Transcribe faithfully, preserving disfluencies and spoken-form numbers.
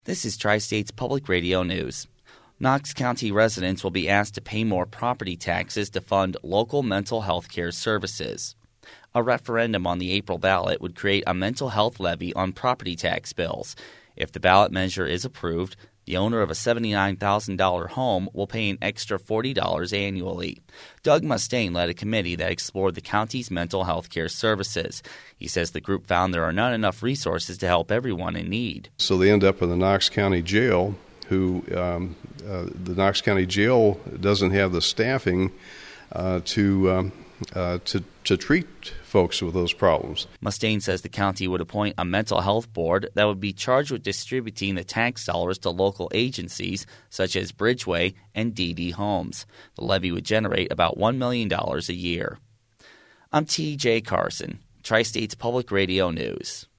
This is Tri-States Public Radio News. Knox County residents will be asked to pay more property taxes to fund local mental health care services. A referendum on the April ballot would create a mental health levy on property tax bills. If the ballot measure is approved, the owner of a seventy-nine thousand dollars home will pay an extra forty dollars annually. Doug Mustaine led a committee that explored the county's mental health care services. He says the group found there are not enough resources to help everyone in need. So they end up in the Knox County Jail, who um, uh, the Knox County Jail doesn't have the staffing uh, to um, uh, to to treat folks with those problems. Mustaine says the county would appoint a mental health board that would be charged with distributing the tax dollars to local agencies such as Bridgeway and D D Homes. The levy would generate about one million dollars a year. I'm T J Carson, Tri-States Public Radio News.